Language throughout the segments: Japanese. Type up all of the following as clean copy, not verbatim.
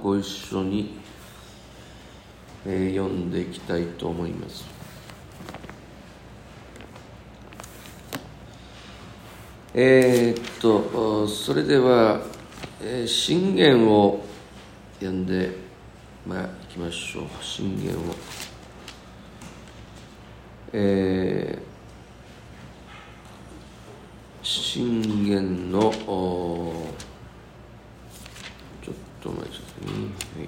ご一緒に、読んでいきたいと思います。それでは、箴言を読んで、いきましょう。箴言を。箴言の、ちょっと待ちくださいね。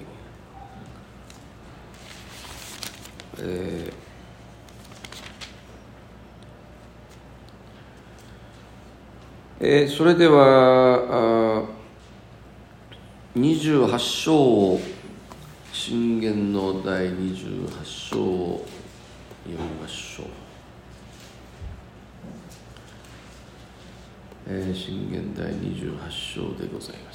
それでは28章を、箴言の第28章を読みましょう。箴言第28章でございます。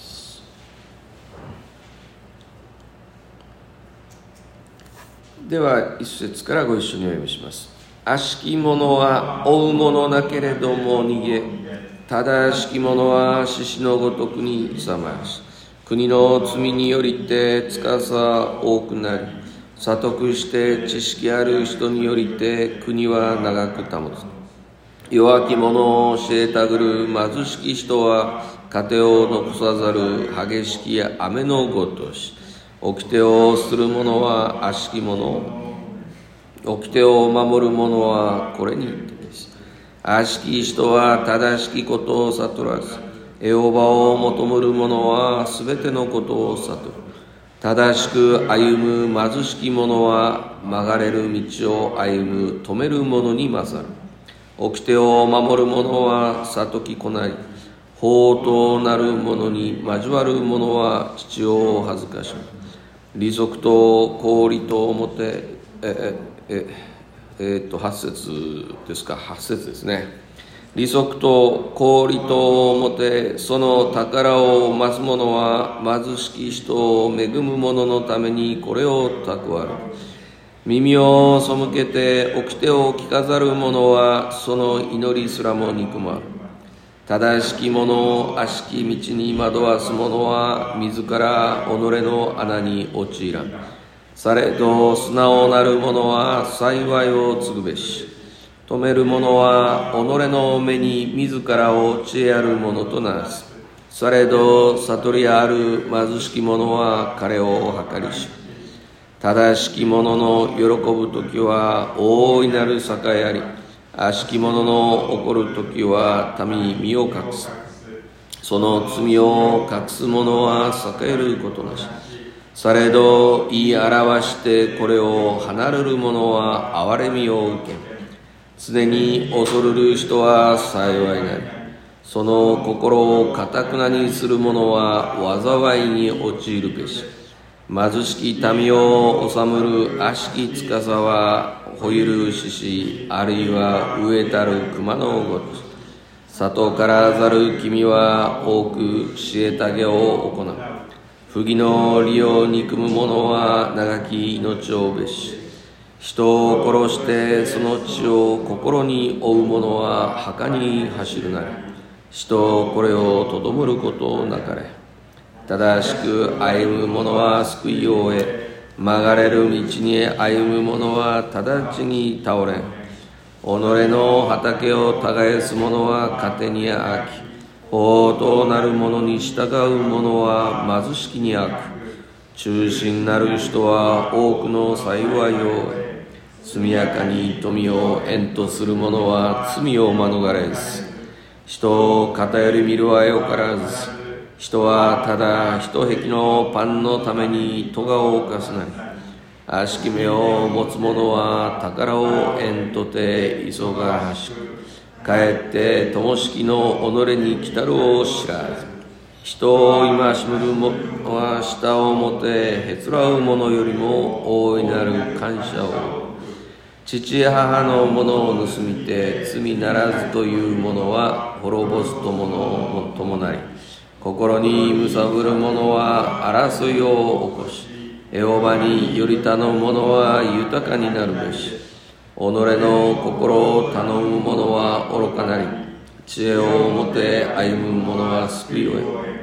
では一節からご一緒にお読みします。悪しき者は追うものなけれども逃げ、正しき者は獅子のごとくに勇まし、国の罪によりて司多くなり、悟くして知識ある人によりて国は長く保つ。弱き者を教えたぐる貧しき人は糧を残さざる激しき雨のごとし、掟をする者は悪しき者、掟を守る者はこれにてです。悪しき人は正しきことを悟らず、エホバを求むる者はすべてのことを悟る。正しく歩む貧しき者は曲がれる道を歩む止める者に勝る。掟を守る者は悟きこなり、法となる者に交わる者は父を恥ずかしむ。利息と公理と表、8節ですか、8節ですね。利息と公理と表、その宝を増す者は貧しき人を恵む者のためにこれを蓄える。耳を背けて掟を聞かざる者はその祈りすらも憎まる。正しき者を悪しき道に惑わす者は自ら己の穴に陥らん。されど素直なる者は幸いを継ぐべし。止める者は己の目に自らを知恵ある者となす。されど悟りある貧しき者は彼を計りし。正しき者の喜ぶときは大いなる栄あり、悪しき者の怒るときは民に身を隠す。その罪を隠す者は栄えることなし。されど言い表してこれを離れる者は憐れみを受け、常に恐るる人は幸いなり。その心を堅くなにする者は災いに陥るべし。貧しき民を治むる悪しき司はほゆる獅子、あるいは飢えたる熊のごとし。里からざる君は多く知恵げを行う。不義の利を憎む者は長き命をべし。人を殺してその血を心に負う者は墓に走るなり。人これをとどむることなかれ。正しく歩む者は救いを得、曲がれる道に歩む者は直ちに倒れん。己の畑を耕す者は糧に飽き、法となる者に従う者は貧しきに飽く。忠心なる人は多くの幸いを得、速やかに富を縁とする者は罪を免れず。人を偏り見るはよからず、人はただ一壁のパンのために咎を犯すなり。悪しき目を持つ者は宝を縁とて急がしく、かえって灯火の己に来たるを知らず。人を戒しむる者は舌をもてへつらう者よりも大いなる感謝を。父母のものを盗みて罪ならずという者は滅ぼすとものともなり。心にむさぶる者は争いを起こし、エホバにより頼む者は豊かになるべし。己の心を頼む者は愚かなり、知恵をもて歩む者は救いを得。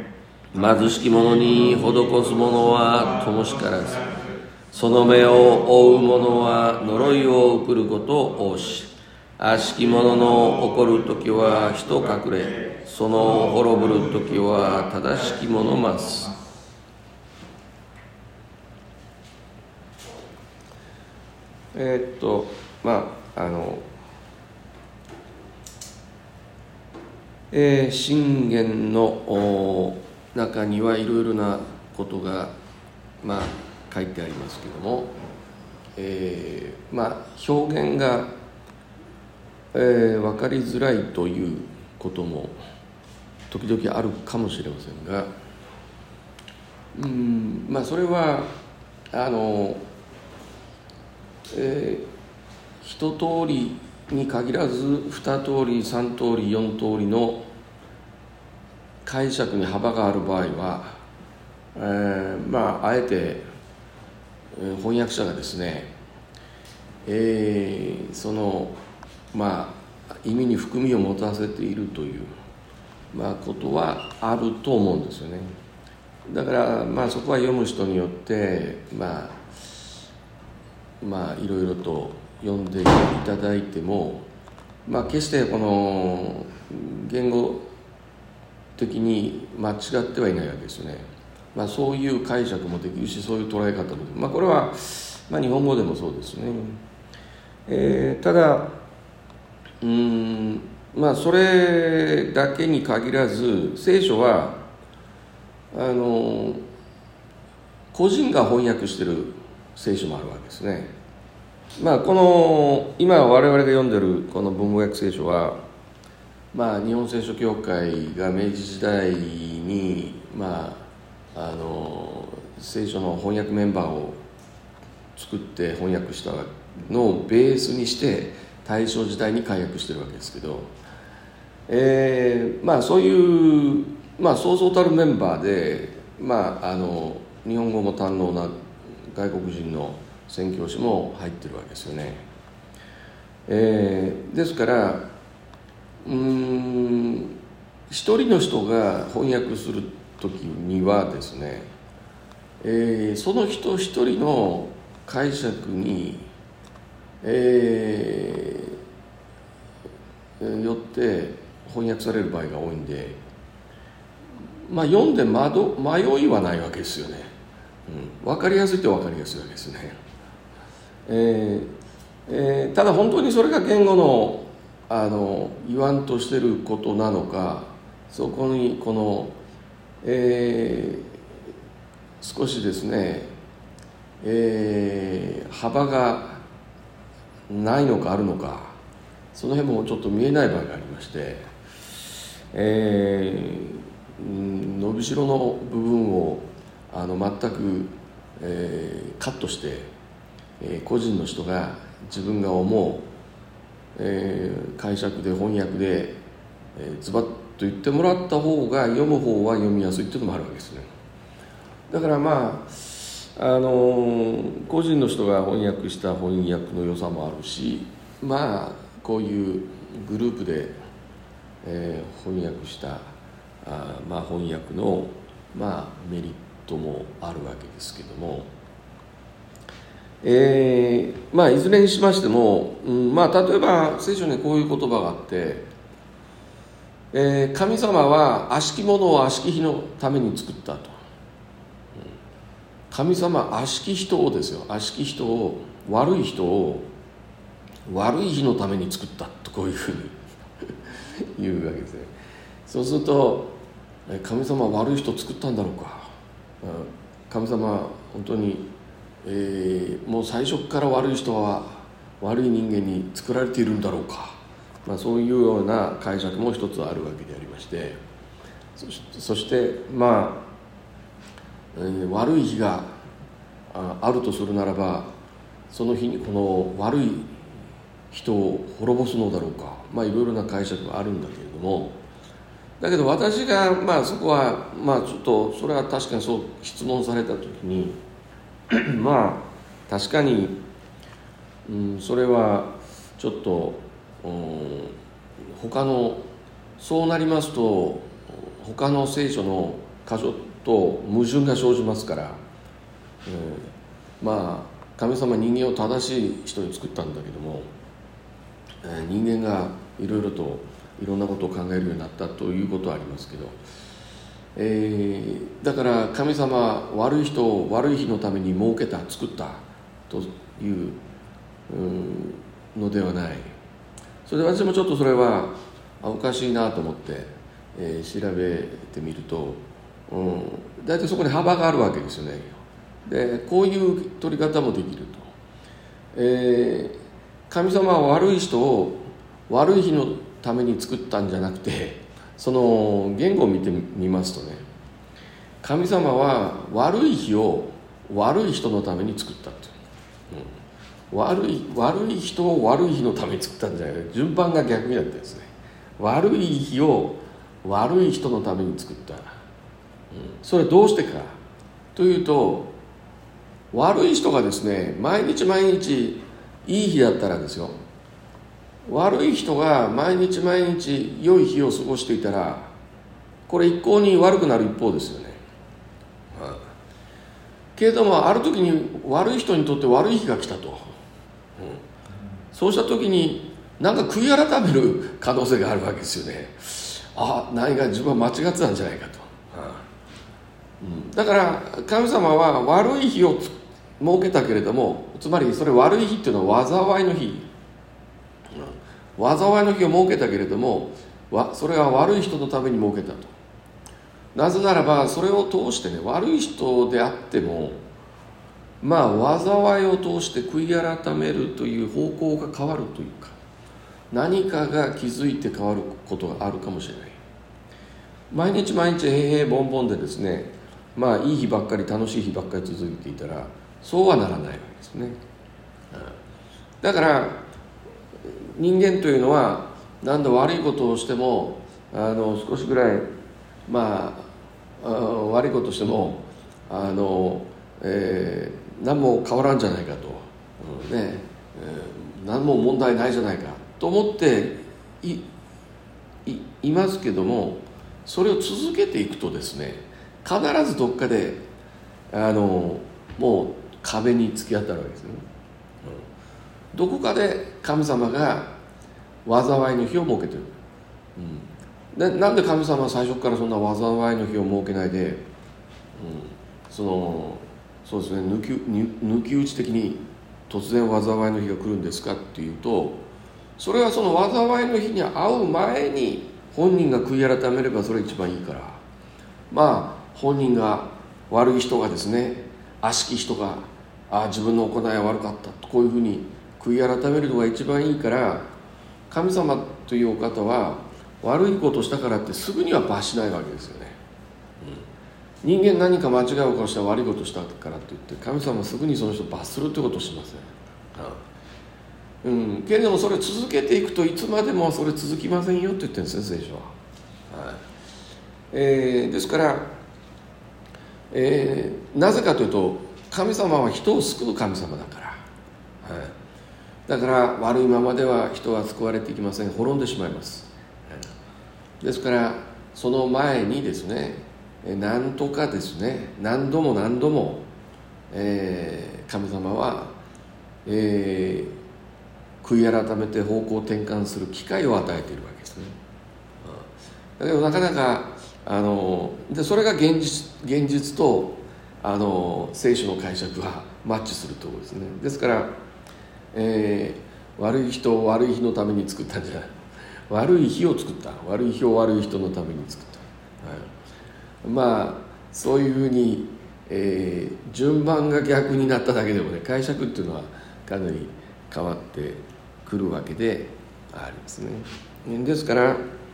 貧しき者に施す者は灯しからず、その目を覆う者は呪いを送ることを多し、悪しき者の怒るときは人隠れ、その滅ぶるときは正しき者増す。箴言の中にはいろいろなことが、書いてありますけども、表現が、分かりづらいということも時々あるかもしれませんが、それは一通りに限らず二通り三通り四通りの解釈に幅がある場合は、あえて翻訳者がですね、その意味に含みを持たせているという、ことはあると思うんですよね。だからそこは読む人によっていろいろと読んでいただいても、決してこの言語的に間違ってはいないわけですよね。そういう解釈もできるし、そういう捉え方もできる。これは、日本語でもそうですね。ただそれだけに限らず、聖書は個人が翻訳している聖書もあるわけですね。この今我々が読んでるこの文語訳聖書は、日本聖書協会が明治時代に聖書の翻訳メンバーを作って翻訳したのをベースにして大正時代に解訳してるわけですけど、そういうそうそうたるメンバーで、日本語も堪能な外国人の宣教師も入ってるわけですよね。ですから一人の人が翻訳するときにはですね、その人一人の解釈に、よって翻訳される場合が多いんで、読んで迷いはないわけですよね。分かりやすいと分かりやすいわけですね。ただ本当にそれが言語の言わんとしてることなのか、そこにこの、少しですね、幅がないのかあるのか、その辺もちょっと見えない場合がありまして、伸びしろの部分を全く、カットして、個人の人が自分が思う、解釈で翻訳で、ズバッと言ってもらった方が読む方は読みやすいっていうのもあるわけですね。だから個人の人が翻訳した翻訳の良さもあるし、こういうグループで、翻訳した翻訳の、メリットもあるわけですけども、いずれにしましても、例えば聖書にこういう言葉があって、神様は悪しき者を悪しき日のために作ったと。神様悪しき人をですよ、悪しき人を、悪い人を悪い日のために作ったと、こういうふうに言うわけですね。そうすると、神様は悪い人を作ったんだろうか、神様は本当に、もう最初から悪い人は悪い人間に作られているんだろうか、そういうような解釈も一つあるわけでありまして、そして悪い日があるとするならば、その日にこの悪い人を滅ぼすのだろうか、いろいろな解釈があるんだけれども、だけど私がそこはちょっとそれは確かにそう質問された時に確かに、それはちょっと他のそうなりますと他の聖書の箇所と矛盾が生じますから、まあ神様人間を正しい人に作ったんだけども、人間がいろいろといろんなことを考えるようになったということはありますけど、だから神様は悪い人を悪い日のために設けた作ったというのではない。それで私もちょっとそれはおかしいなと思って、調べてみると、大体そこに幅があるわけですよね。でこういう取り方もできると、神様は悪い人を悪い日のために作ったんじゃなくて、その言語を見てみますとね、神様は悪い日を悪い人のために作ったと、悪い人を悪い日のために作ったんじゃないか、順番が逆になってですね、悪い日を悪い人のために作った、それはどうしてかというと、悪い人がですね毎日毎日いい日だったらですよ、悪い人が毎日毎日良い日を過ごしていたら、これ一向に悪くなる一方ですよね。けれどもある時に悪い人にとって悪い日が来たと、そうした時になんか悔い改める可能性があるわけですよね。何か自分は間違ってたんじゃないかと、だから神様は悪い日を設けたけれども、つまりそれ悪い日っていうのは災いの日、災いの日を設けたけれども、それは悪い人のために設けたと。なぜならばそれを通してね、悪い人であっても災いを通して悔い改めるという方向が変わるというか、何かが気づいて変わることがあるかもしれない。毎日毎日平々凡々でですね、いい日ばっかり楽しい日ばっかり続いていたらそうはならないわけですね。だから人間というのは何度悪いことをしても少しぐらい悪いことをしても何も変わらんじゃないかと、何も問題ないじゃないかと思っていますけども、それを続けていくとですね、必ずどっかでもう壁に突き当たるわけですね。どこかで神様が災いの日を設けてる、なんで神様は最初からそんな災いの日を設けないで、そうですね、抜き打ち的に突然災いの日が来るんですかっていうと、それはその災いの日に会う前に本人が悔い改めればそれ一番いいから、本人が悪い人がですね、悪しき人が自分の行いは悪かったとこういうふうに悔い改めるのが一番いいから、神様というお方は悪いことをしたからってすぐには罰しないわけですよね。人間何か間違いを起こした悪いことをしたからといって神様はすぐにその人を罰するということをしません。けれどもそれを続けていくといつまでもそれ続きませんよって言ってるんですね、聖書は。ですから、なぜかというと神様は人を救う神様だから、だから悪いままでは人は救われていきません。滅んでしまいます。ですからその前にですね、なんとかですね、何度も何度も、神様は、悔い改めて方向転換する機会を与えているわけですね。だけどなかなかでそれが現実と聖書の解釈はマッチするところですね。ですから、悪い人を悪い日のために作ったんじゃない、悪い日を作った、悪い日を悪い人のために作った、そういうふうに、順番が逆になっただけでもね、解釈っていうのはかなり変わってくるわけでありますね。ですから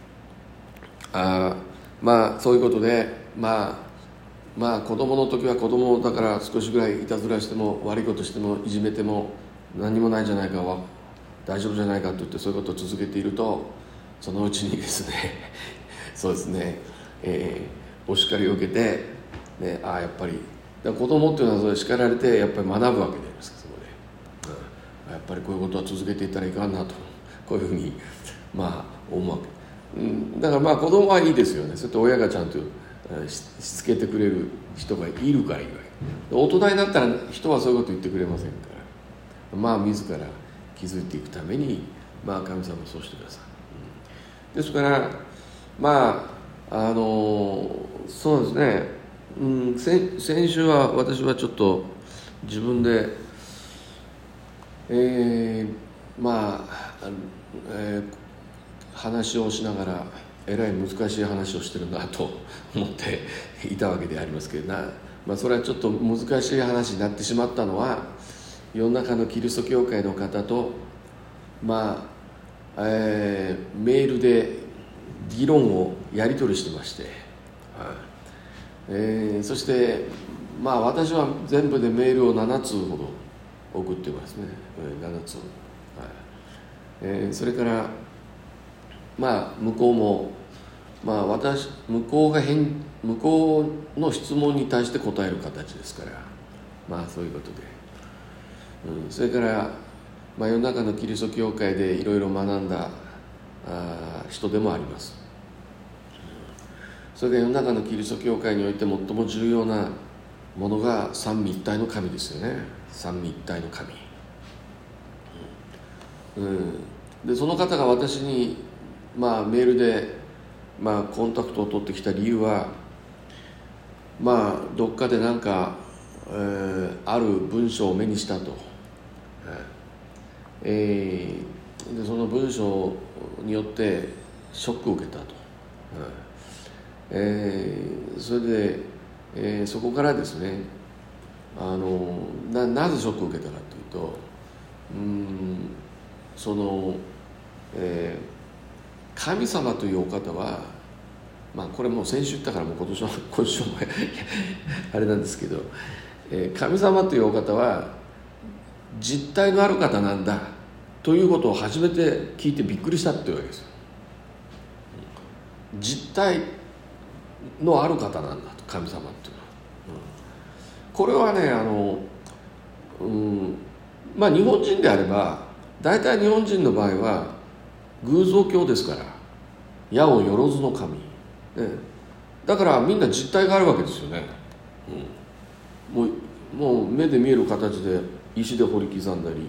そういうことで子供の時は子供だから少しぐらいいたずらしても悪いことしてもいじめても何もないじゃないか、大丈夫じゃないかと言ってそういうことを続けていると、そのうちにですねそうですね、お叱りを受けて、やっぱり子供っていうのはそれ叱られてやっぱり学ぶわけでありますけどね、やっぱりこういうことは続けていったらいかんなと、こういうふうに思うわけ。だから子供はいいですよね。そうやって親がちゃんとしつけてくれる人がいるからいいわけ。大人になったら人はそういうこと言ってくれませんから、自ら気づいていくために、神様はそうしてください。ですからそうですね、先週は私はちょっと自分で話をしながらえらい難しい話をしてるなと思っていたわけでありますけどそれはちょっと難しい話になってしまったのは、世の中のキリスト教会の方とメールで議論をやり取りしてまして、そして私は全部でメールを7通ほど送ってますね、7通、それから向こうも向こうの質問に対して答える形ですから、そういうことで、それから世の中のキリスト教会でいろいろ学んだ人でもあります。それで世の中のキリスト教会において最も重要なものが三位一体の神ですよね。三位一体の神、でその方が私にメールでコンタクトを取ってきた理由は、どっかである文章を目にしたと、でその文章によってショックを受けたと、それで、そこからですね、なぜショックを受けたかというと、神様というお方は、これもう先週言ったからもう今週もあれなんですけど、神様というお方は実体のある方なんだということを初めて聞いてびっくりしたっていうわけですよ。実体のある方なんだと、神様っていうのは、これはね日本人であれば大体日本人の場合は偶像教ですから、矢をよろずの神、だからみんな実体があるわけですよね、もう目で見える形で石で掘り刻んだり、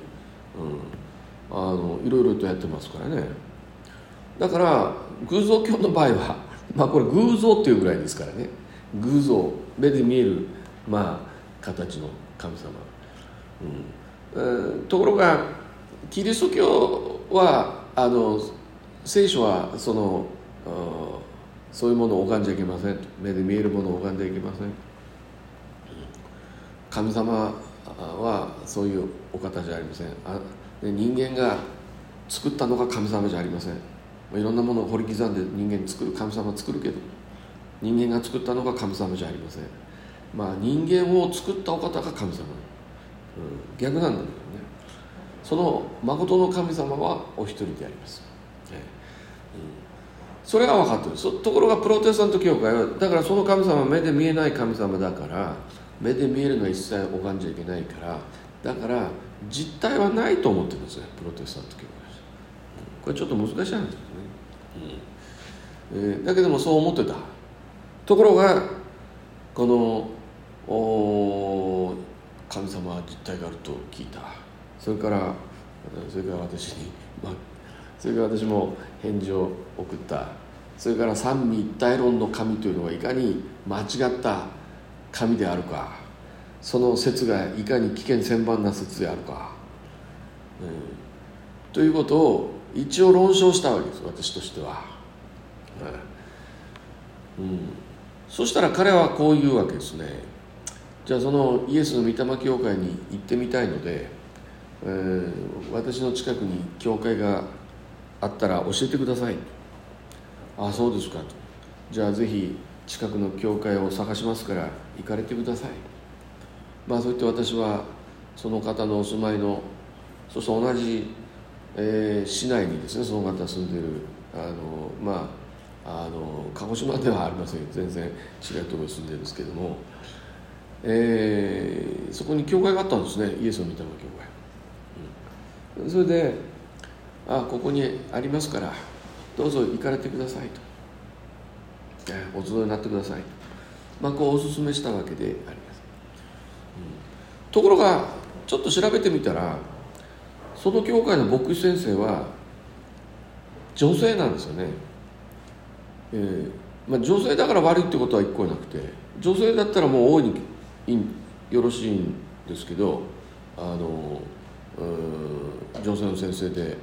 いろいろとやってますからね。だから偶像教の場合はこれ偶像っていうぐらいですからね、偶像、目で見える形の神様、ところがキリスト教は聖書はそういうものを拝んじゃいけませんと、目で見えるものを拝んじゃいけません。神様はそういうお方じゃありません。人間が作ったのが神様じゃありません。いろんなものを掘り刻んで人間作る、神様は作るけど人間が作ったのが神様じゃありません。人間を作ったお方が神様、逆なんだけどね。その誠の神様はお一人であります、それが分かってる。ところがプロテスタント教会はだからその神様は目で見えない神様だから、目で見えるのは一切拝んじゃいけないから、だから実体はないと思ってるんですね、プロテスタント教会。これちょっと難しい話ですね、だけどもそう思ってた。ところがこの神様は実体があると聞いた。それから私も返事を送った。それから三位一体論の神というのはいかに間違った神であるか、その説がいかに危険千万な説であるか、ということを一応論証したわけです、私としては、そしたら彼はこう言うわけですね。じゃあそのイエスの御霊教会に行ってみたいので、私の近くに教会があったら教えてください。ああそうですかと。じゃあぜひ近くの教会を探しますから行かれてください。そう言って私はその方のお住まいの、そして同じ、市内にですね、その方住んでいる鹿児島ではありません、全然違うところに住んでるんですけども、そこに教会があったんですね、イエスの御霊教会、それでここにありますからどうぞ行かれてくださいと、お集いになってくださいこうお勧めしたわけであります、ところがちょっと調べてみたら、その教会の牧師先生は女性なんですよね。女性だから悪いってことは一個なくて、女性だったらもう大いによろしいんですけど、女性の先生で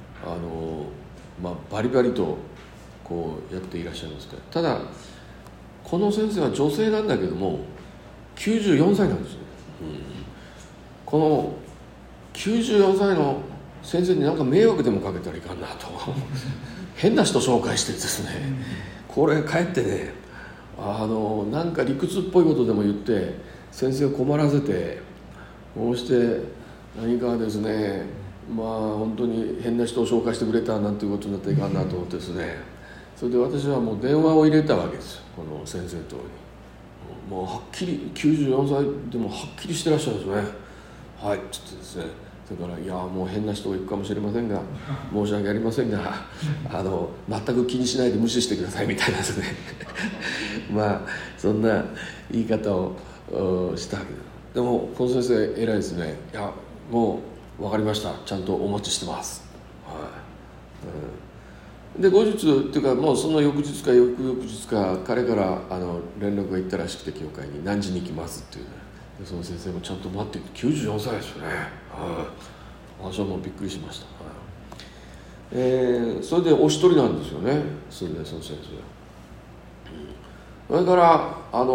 バリバリとこうやっていらっしゃいますから、ただこの先生は女性なんだけども94歳なんですよ、この94歳の先生になんか迷惑でもかけたらいかんなと変な人紹介してですね、これかえってね、なんか理屈っぽいことでも言って先生を困らせて、こうして何かですね、本当に変な人を紹介してくれたなんていうことになっていかんなと思ってですね、それで私はもう電話を入れたわけですよ、この先生と。もうはっきり94歳でもはっきりしてらっしゃるんですね。はいっつってですね、それからいやもう変な人がいるかもしれませんが申し訳ありませんが全く気にしないで無視してくださいみたいなですねそんな言い方をしたわけです。でもこの先生偉いですね。いやもう分かりました、ちゃんとお待ちしてます、で後日っていうかもうその翌日か翌々日か彼から連絡が行ったらしくて、教会に何時に行きますっていう、でその先生もちゃんと待って94歳ですよね。私はもうびっくりしました、それでお一人なんですよね。それでその先生、それから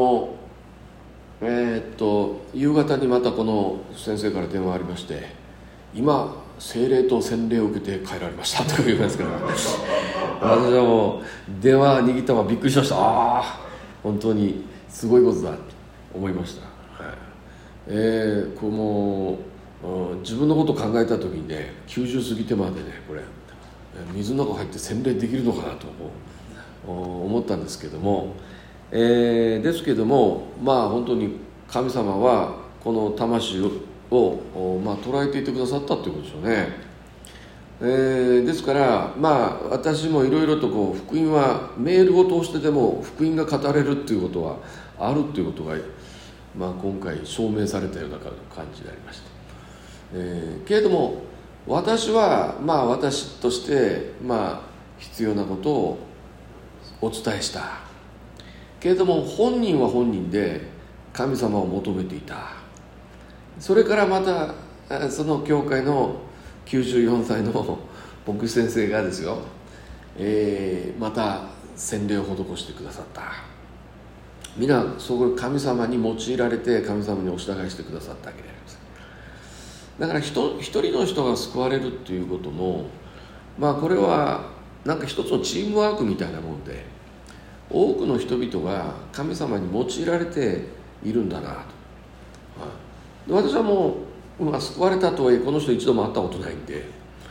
夕方にまたこの先生から電話ありまして、今聖霊と洗礼を受けて帰られましたと言いますから私はもう電話握ったままびっくりしました。本当にすごいことだと思いました、この自分のことを考えた時にね、90過ぎてまでね、これ水の中入って洗礼できるのかなと思ったんですけども、ですけども本当に神様はこの魂を捉えていてくださったということですよね。ですから私もいろいろと福音はメールを通してでも福音が語れるっていうことはあるっていうことが、今回証明されたような感じでありました。けれども私は私として必要なことをお伝えしたけれども、本人は本人で神様を求めていた。それからまたその教会の94歳の牧師先生がですよ、また洗礼を施してくださった。皆そこ神様に用いられて神様にお従いしてくださったわけであります。だから一人の人が救われるっていうこともこれはなんか一つのチームワークみたいなもんで、多くの人々が神様に用いられているんだなと。私はもう、救われたとはいえこの人一度も会ったことないんで、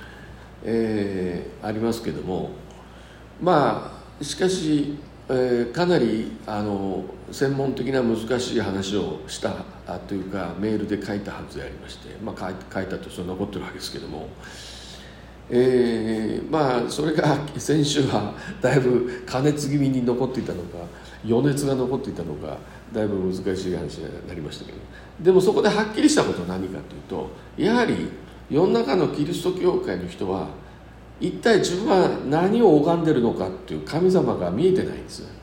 ありますけども、しかし、かなり専門的な難しい話をしたというかメールで書いたはずでありまして、書いたとして残ってるわけですけども、それが先週はだいぶ加熱気味に残っていたのか余熱が残っていたのか、だいぶ難しい話になりましたけど、でもそこではっきりしたことは何かというと、やはり世の中のキリスト教会の人は一体自分は何を拝んでるのかっていう神様が見えてないんですよ、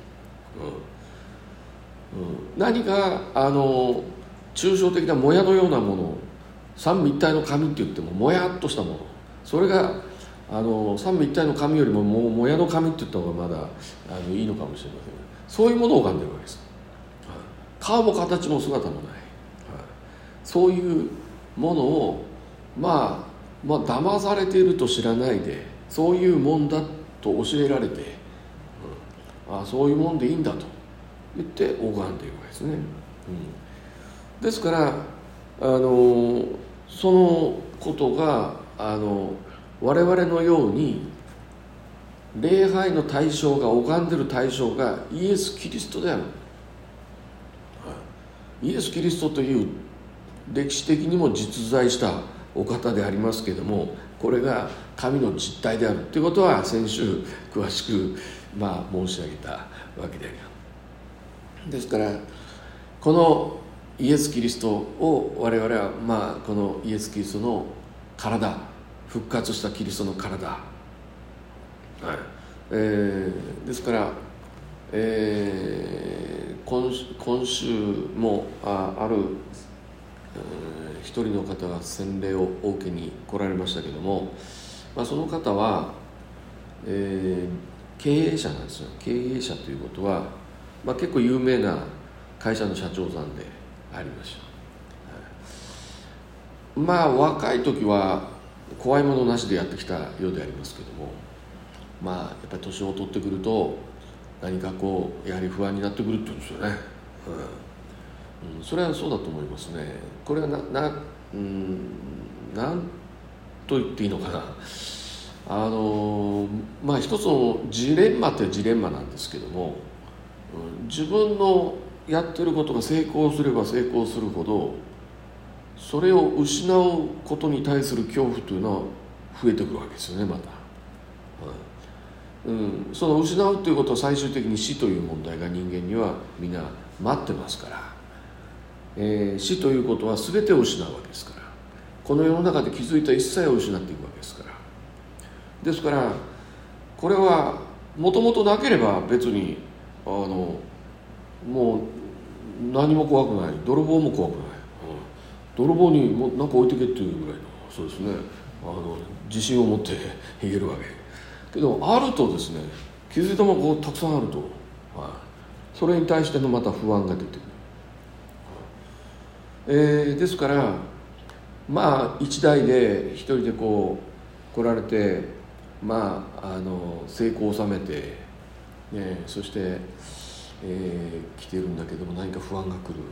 何か抽象的なもやのようなもの、三位一体の神って言ってももやっとしたもの、それが三位一体の神よりももやの神って言った方がまだいいのかもしれませんが、そういうものを拝んでるわけです。顔も形も姿もない、そういうものを騙されていると知らないで、そういうもんだと教えられて、そういうもんでいいんだと言って拝んでいるわけですね、ですからそのことが我々のように礼拝の対象が、拝んでいる対象がイエス・キリストである。イエス・キリストという歴史的にも実在したお方でありますけれども、これが神の実体であるということは先週詳しく申し上げたわけであります。 ですからこのイエス・キリストを我々はこのイエス・キリストの体、復活したキリストの体、ですから、今週もある一人の方が洗礼をお受けに来られましたけども、その方は、経営者なんですよ。経営者ということは、結構有名な会社の社長さんでありました。若い時は怖いものなしでやってきたようでありますけども、やっぱり年を取ってくると何かやはり不安になってくるって言うんですよね。それはそうだと思いますね。これはなんと言っていいのかな。一つのジレンマってジレンマなんですけども、自分のやってることが成功すれば成功するほど、それを失うことに対する恐怖というのは増えてくるわけですよね。また、その失うということは最終的に死という問題が人間にはみんな待ってますから、死ということは全てを失うわけですから、この世の中で築いた一切を失っていくわけですから、ですからこれはもともとなければ別にもう何も怖くない、泥棒も怖くない、泥棒にも何か置いてけっていうぐらいの、そうですね、自信を持って言えるわけけど、あるとですね、気づいたものがたくさんあると、それに対してのまた不安が出てくる。ですから一台で一人で来られて、成功を収めて、そして、来てるんだけども、何か不安が来る、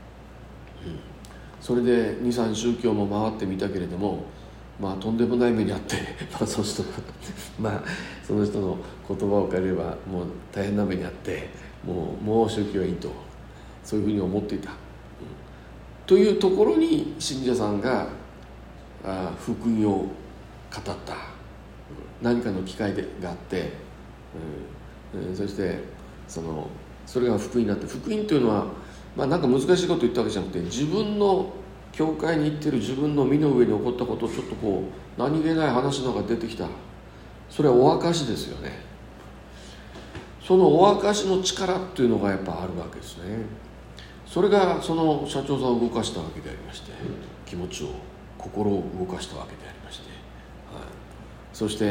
それで 2,3 宗教も回ってみたけれども、とんでもない目にあってその人の言葉を借りればもう大変な目にあって、もう宗教はいいと、そういうふうに思っていた、というところに信者さんが福音を語った何かの機会があって、そしてそれが福音になって、福音というのはなんか難しいことを言ったわけじゃなくて、自分の教会に行ってる自分の身の上に起こったことをちょっと何気ない話の中で出てきた、それはお証ですよね。そのお証の力っていうのがやっぱあるわけですね。それがその社長さんを動かしたわけでありまして、気持ちを、心を動かしたわけでありまして、そして、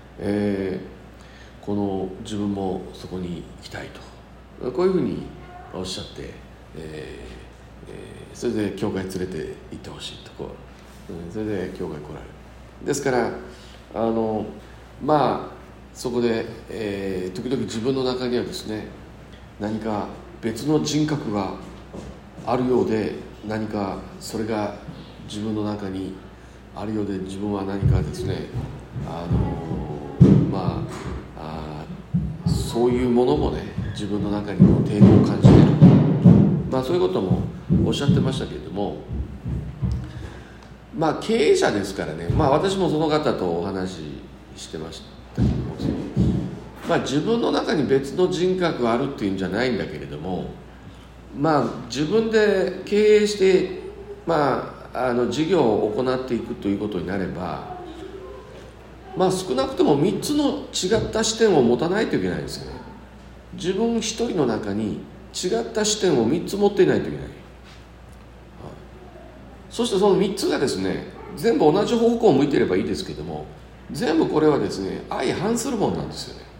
自分もそこに行きたいと、こういうふうにおっしゃって、それで教会に連れて行ってほしいと、それで教会に来られる。ですからそこで、時々自分の中にはですね、何か別の人格があるようで、何かそれが自分の中にあるようで、自分は何かですね、そういうものもね、自分の中に抵抗を感じている、そういうこともおっしゃってましたけれども、経営者ですからね、私もその方とお話ししてましたけども、自分の中に別の人格があるっていうんじゃないんだけれども、自分で経営して、事業を行っていくということになれば、少なくとも3つの違った視点を持たないといけないんですよね。自分一人の中に違った視点を3つ持っていないといけない、そしてその3つがですね、全部同じ方向を向いていればいいですけども、全部これはですね、相反するものなんですよね。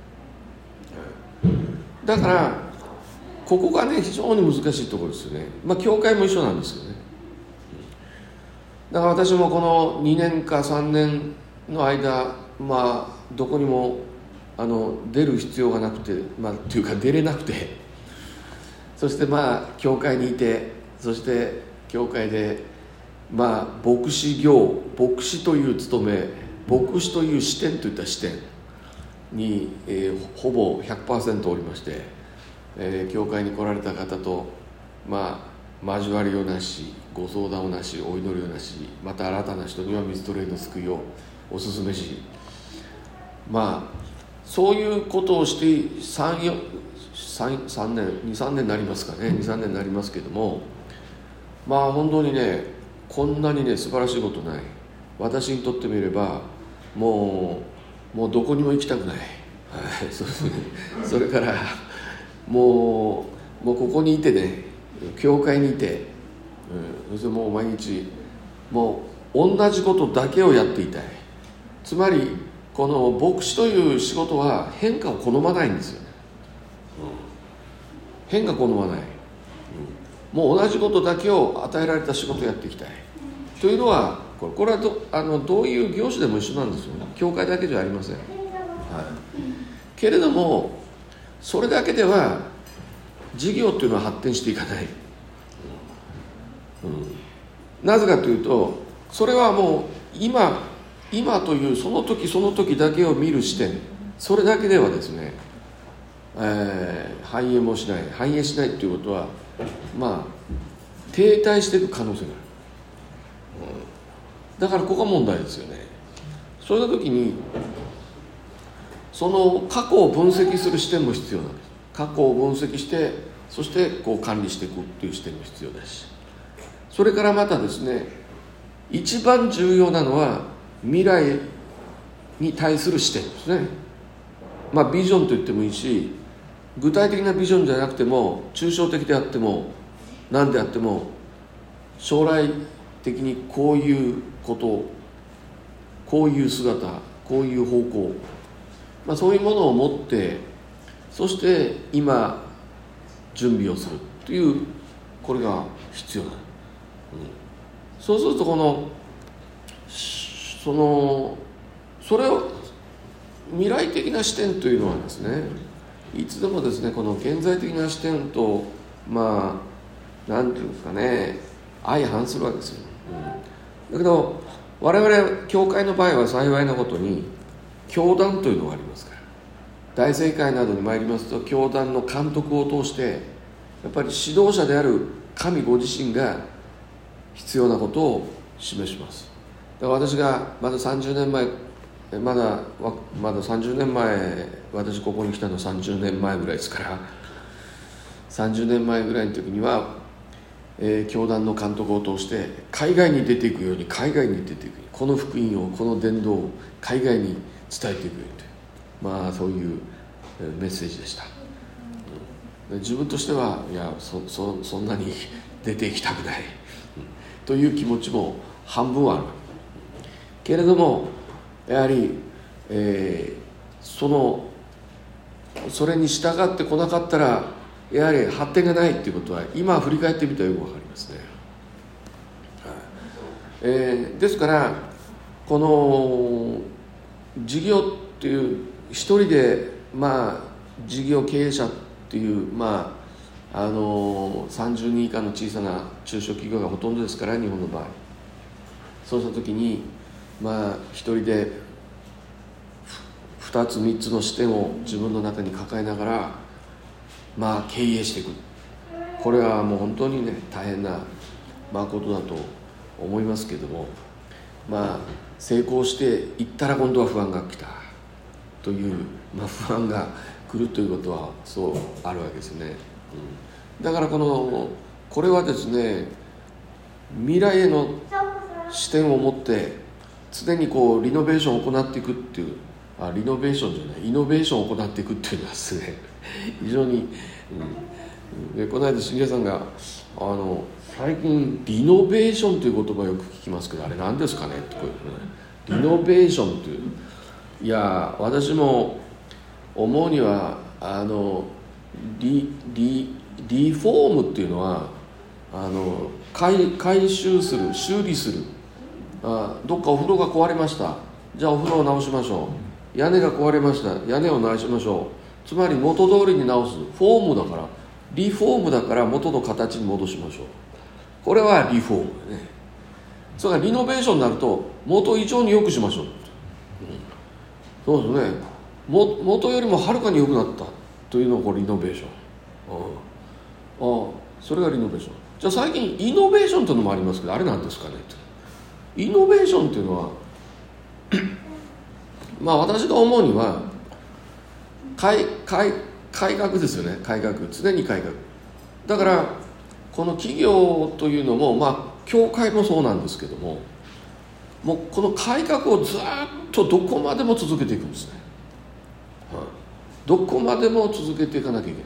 だからここがね、非常に難しいところですよね。教会も一緒なんですよね。だから私もこの2年か3年の間、どこにも出る必要がなくて、というか出れなくて、そして教会にいて、そして教会で牧師業、牧師という務め、牧師という視点といった視点に、ほぼ 100% おりまして、教会に来られた方と交わりをなし、ご相談をなし、お祈りをなし、また新たな人には水と霊の救いをお勧めし、そういうことをして 2、3年になりますかね、2、3年になりますけども、まあ本当にね、こんなにね素晴らしいことない。私にとってみればもうどこにも行きたくない、そうですね。それからもうここにいてね、教会にいて、そしてもう毎日もう同じことだけをやっていたい。つまりこの牧師という仕事は変化を好まないんですよね、変化好まない、もう同じことだけを与えられた仕事をやっていきたいというのは、これはどういう業種でも一緒なんですよね。教会だけじゃありません、けれどもそれだけでは事業というのは発展していかない、なぜかというと、それはもう今というその時その時だけを見る視点、それだけではですね、反映しないということは、まあ停滞していく可能性がある、だからここが問題ですよね。そういう時にその過去を分析する視点も必要なんです。過去を分析して、そしてこう管理していくという視点も必要だし、それからまたですね、一番重要なのは未来に対する視点ですね。まあビジョンと言ってもいいし、具体的なビジョンじゃなくても、抽象的であっても何であっても、将来的にこういうこと、こういう姿、こういう方向、そういうものを持って、そして今準備をするという、これが必要だ、そうするとそれを未来的な視点というのはですね、いつでもですね、この現在的な視点となんていうんですかね、相反するわけですよ、だけど我々教会の場合は幸いなことに教団というのがありますから、大聖会などに参りますと、教団の監督を通してやっぱり指導者である神ご自身が必要なことを示します。だから私がまだ30年前、まだ30年前、私ここに来たの30年前ぐらいですから、30年前ぐらいの時には、教団の監督を通して海外に出ていくように、この福音を、この伝道を海外に伝えていくようにという、そういうメッセージでした。自分としては、いや、そんなに出ていきたくないという気持ちも半分あるけれども、やはり、それに従ってこなかったら、やはり発展がないということは今振り返ってみたらよくわかりますね、ですからこの事業っていう、一人で事業経営者っていう、30人以下の小さな中小企業がほとんどですから、日本の場合。そうした時に一人で2つ3つの視点を自分の中に抱えながら経営していく、これはもう本当にね、大変なことだと思いますけども、成功していったら今度は不安が来たという、不安が来るということはそうあるわけですよね、だからこれはですね、未来への視点を持って常にリノベーションを行っていくっていう、リノベーションじゃない、イノベーションを行っていくっていうのはですね、非常に、でこの間杉谷さんが最近リノベーションという言葉をよく聞きますけど、あれ何ですかねって、リノベーションという、いや私も思うにはリフォームっていうのは改修する、修理する、どっかお風呂が壊れました、じゃあお風呂を直しましょう、屋根が壊れました、屋根を直しましょう、つまり元通りに直す、フォームだから、リフォームだから元の形に戻しましょう、これはリフォームだね。それからリノベーションになると元以上に良くしましょう、そうですね、元よりもはるかに良くなったというのがリノベーション、それがリノベーション。じゃあ最近イノベーションというのもありますけど、あれなんですかねと。イノベーションというのは私が思うには改改革ですよね。改革、常に改革だから、この企業というのも教会もそうなんですけども、もうこの改革をずっとどこまでも続けていくんですね、どこまでも続けていかなきゃい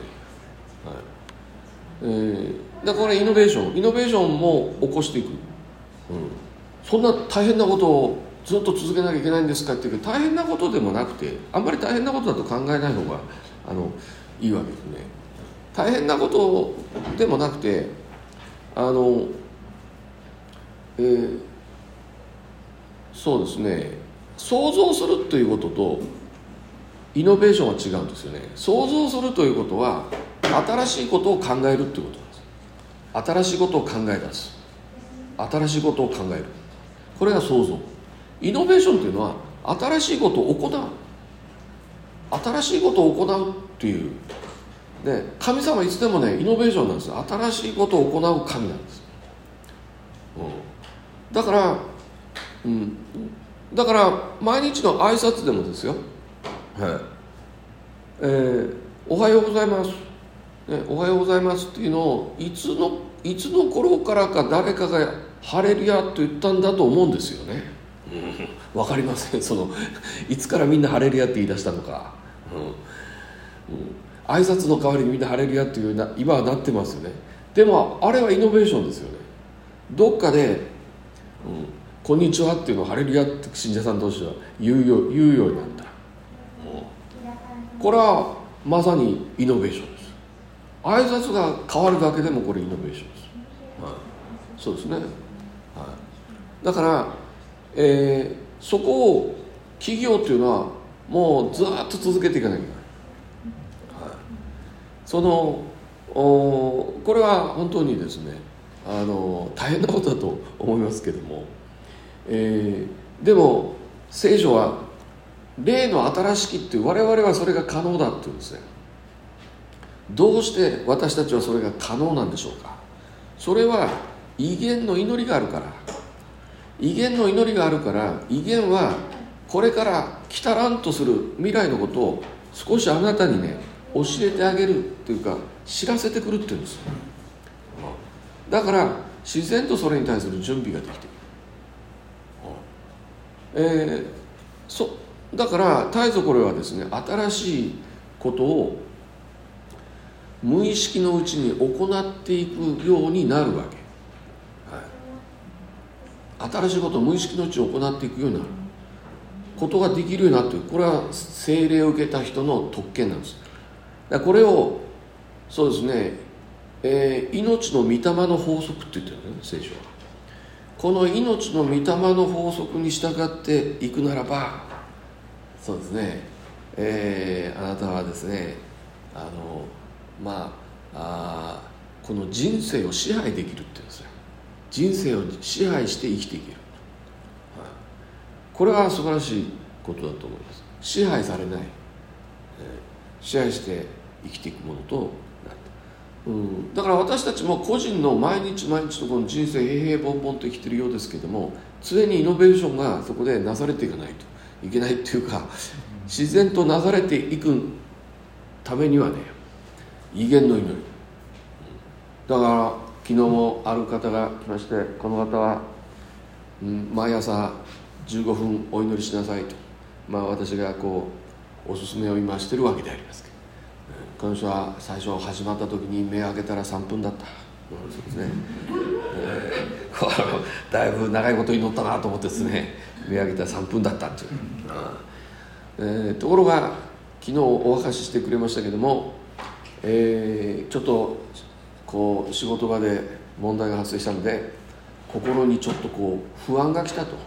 けない、だからイノベーションも起こしていく、そんな大変なことをずっと続けなきゃいけないんですかっていうか、大変なことでもなくて、あんまり大変なことだと考えない方がいいわけですね。大変なことでもなくて、そうですね、想像するということとイノベーションは違うんですよね。想像するということは新しいことを考えるということなんです。新しいことを考え出す、新しいことを考える、これが想像。イノベーションというのは新しいことを行う、新しいことを行うっていうで、神様はいつでもねイノベーションなんですよ。新しいことを行う神なんです、だから毎日の挨拶でもですよ、おはようございます、おはようございますっていうのをいつの頃からか誰かがハレルヤと言ったんだと思うんですよね、分かりません、いつからみんなハレルヤって言い出したのか、挨拶の代わりにみんなハレルヤっていう今はなってますよね。でもあれはイノベーションですよね。どっかで、こんにちはっていうのをハレルヤって信者さん同士は言うようになった、これはまさにイノベーションです。挨拶が変わるだけでもこれイノベーションです、そうですね、だから、そこを企業っていうのはもうずっと続けていかなきゃいけない、これは本当にですね大変なことだと思いますけども、でも聖書は霊の新しきっていう、我々はそれが可能だっていうんですね。どうして私たちはそれが可能なんでしょうか。それは異言の祈りがあるから。異言の祈りがあるから、異言はこれから来たらんとする未来のことを少しあなたにね教えてあげるっていうか、知らせてくるっていうんですよ。だから自然とそれに対する準備ができている、だから絶えずこれはですね、新しいことを無意識のうちに行っていくようになるわけ、新しいことを無意識のうちに行っていくようになることができるようになっている。これは聖霊を受けた人の特権なんです。だからこれをそうですね、命の御霊の法則って言ってるんですね、聖書は。この命の御霊の法則に従っていくならば、そうですね、あなたはですね、この人生を支配できるって言うんですよ。人生を支配して生きていける、これは素晴らしいことだと思います。支配されない、支配して生きていくものとなって、だから私たちも個人の毎日毎日のこの人生平々凡々と生きているようですけれども、常にイノベーションがそこでなされていかないといけないっていうか、自然となされていくためにはね、異言の祈り。だから昨日もある方が来まして、この方は、毎朝15分お祈りしなさいと、私がこうおすすめを今してるわけでありますけど、この人は最初始まった時に目を開けたら3分だった、そうですね、だいぶ長いこと祈ったなと思ってですね、目を開けたら3分だったっていう、ところが昨日お明かししてくれましたけども、ちょっとこう仕事場で問題が発生したので、心にちょっとこう不安が来たと、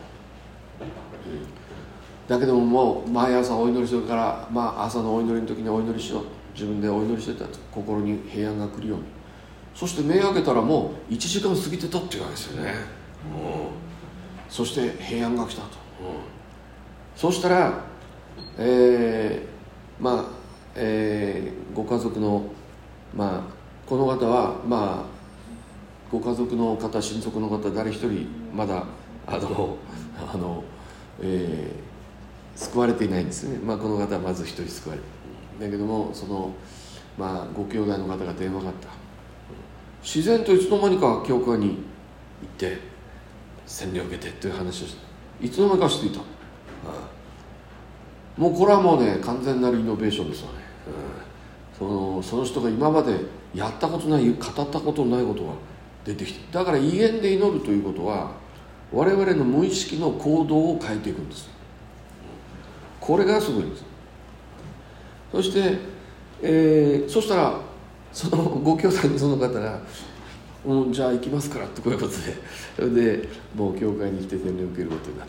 だけどももう毎朝お祈りするから、朝のお祈りの時にお祈りしよう、自分でお祈りしてたと、心に平安が来るように。そして目を開けたらもう1時間過ぎてたっていうわけですよね、そして平安が来たと、そうしたら、ご家族の、この方は、ご家族の方、親族の方誰一人まだ救われていないんですね。この方はまず一人救われる。だけどもご兄弟の方が電話があった。自然といつの間にか教会に行って洗礼を受けてという話をして、いつの間にかしていた。もうこれはもうね、完全なるイノベーションですよね。その人が今までやったことない、語ったことのないことが出てきて、だから威厳で祈るということは我々の無意識の行動を変えていくんです。これがすごいんです。そして、そしたらそのご兄弟のその方がじゃあ行きますからってこういうことで、それでもう教会に来て洗礼を受けることになって、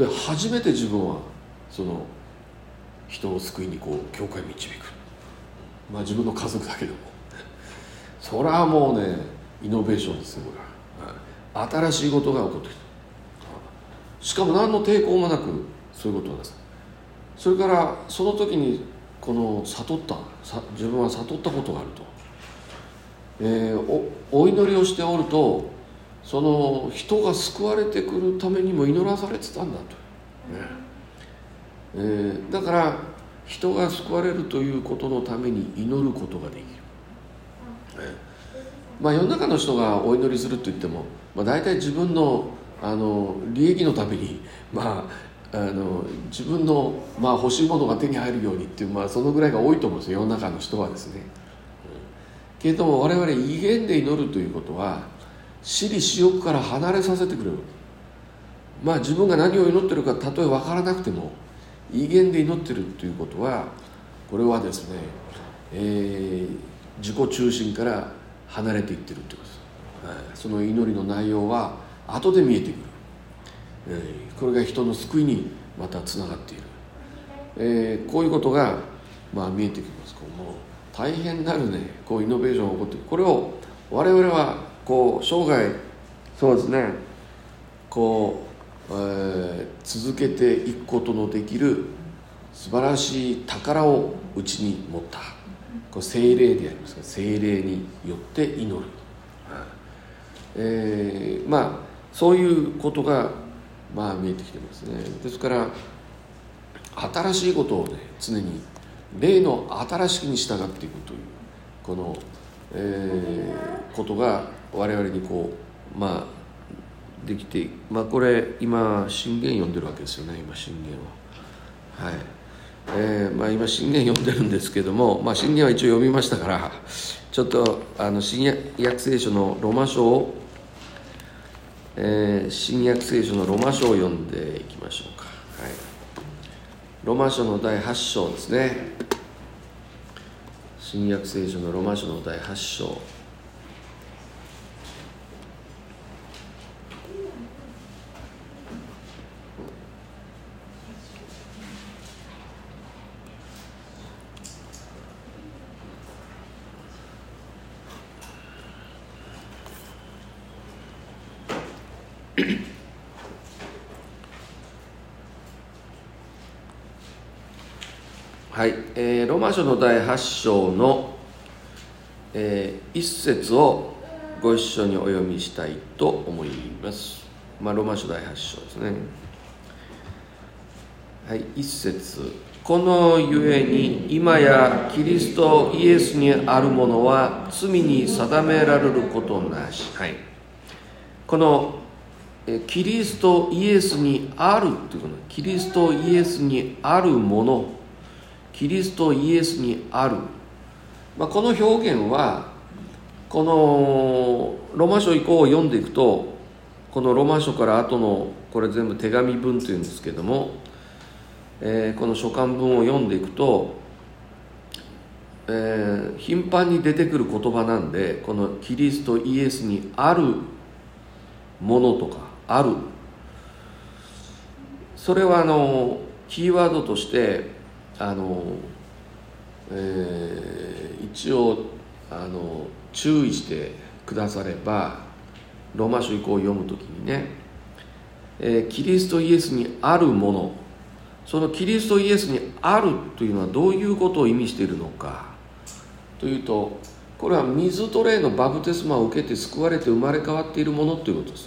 で初めて自分はその人を救いに教会に導く、自分の家族だけでもそれはもうね、イノベーションですよ。これは新しいことが起こってきた。しかも何の抵抗もなくそういうことなんです。それからその時にこの自分は悟ったことがあると、お祈りをしておると、その人が救われてくるためにも祈らされてたんだと、だから人が救われるということのために祈ることができる。世の中の人がお祈りすると言っても、大体自分の利益のために、自分の欲しいものが手に入るようにっていう、そのぐらいが多いと思うんですよ、世の中の人はですね。けれども我々威厳で祈るということは、私利私欲から離れさせてくれる。自分が何を祈ってるかたとえ分からなくても威厳で祈ってるということは、これはですね、自己中心から離れていってるということです。その祈りの内容は後で見えてくる。これが人の救いにまたつながっている。こういうことが見えてきます。もう大変なるね、イノベーションが起こっている。これを我々は生涯そうですね、続けていくことのできる素晴らしい宝をうちに持った、聖霊でありますが、聖霊によって祈る、そういうことが見えてきてますね。ですから新しいことをね、常に霊の新しきに従っていくというこの、ことが我々にできて、これ今箴言読んでるわけですよね。今箴言を今箴言読んでるんですけども、箴言は一応読みましたから、ちょっと新約聖書のロマ書を、新約聖書のロマ書を読んでいきましょうか。ロマ書の第8章ですね。新約聖書のロマ書の第8章。ロマ書の第8章の、一節をご一緒にお読みしたいと思います。ロマ書第8章ですね。一節。このゆえに今やキリストイエスにあるものは罪に定められることなし。このキリストイエスにあるということ、キリストイエスにあるもの、キリストイエスにある、この表現はこのロマ書以降を読んでいくと、このロマ書から後のこれ全部手紙文というんですけども、この書簡文を読んでいくと、頻繁に出てくる言葉なんで、このキリストイエスにあるものとかある、それはキーワードとして一応注意してくだされば、ローマ書以降を読むときにね、キリストイエスにあるもの、そのキリストイエスにあるというのはどういうことを意味しているのかというと、これは水と霊のバプテスマを受けて救われて生まれ変わっているものということです。